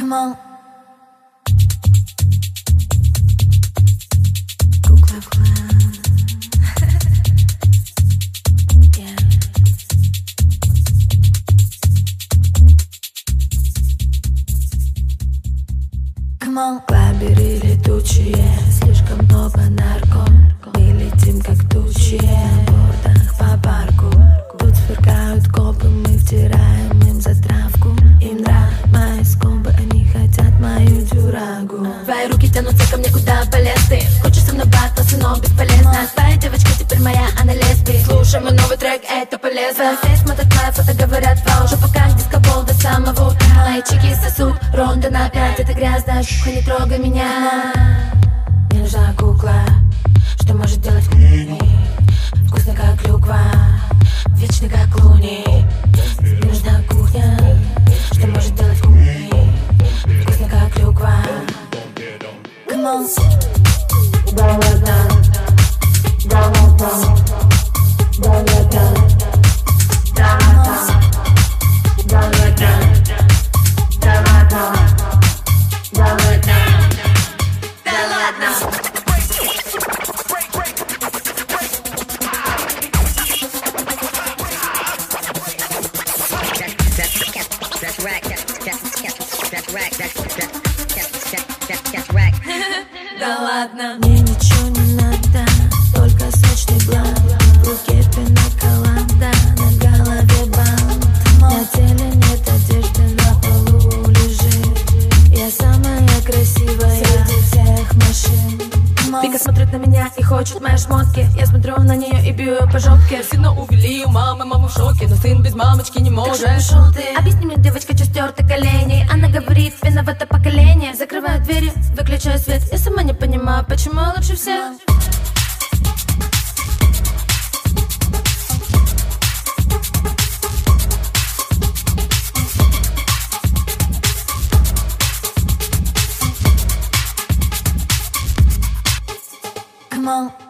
Come on. Кукла в клан. Yeah. Come on. Лабери летучие, слишком много нарко. Мы летим как тучи на бордах по парку. Тут сверкают копы, мы втираем им затравку. Им нравится мои скобы, они хотят мою дюрагу. Твои руки тянутся ко мне, куда полез ты. Хочешь со мной баттл, но бесполезно. Твоя девочка теперь моя, она лесби. Слушай мой новый трек, это полезно. Твоя фейс смотрят мои фото, говорят вау. Уже пока дискобол до самого утра. Мои чики сосут, ронда на 5. Это грязная шуха, не трогай меня. Мне нужна кукла, что может делать куни. Вкусно как клюква, вечный как луни. Мне нужна кухня, что может делать куни. Вкусно как клюква. Come on. Да ладно, да ладно, да ладно, да ладно, да ладно, да ладно, да ладно, да ладно. Да ладно. Мне ничего не надо, только сочный блант. В руке пинаколада, на голове бант. На теле нет одежды, на полу лежит. Я самая красивая среди всех машин. Вика смотрит на меня и хочет мои шмотки. Я смотрю на нее и бью ее по жопке. Сына увели у мамы, мама в шоке, но сын без мамочки не может. Как же пошел ты? Объясни мне, девочка, что стерты колени. Она говорит, виновато поколение. Закрываю двери, выключаю свет. Я сама не понимаю, почему я лучше всех. Come on.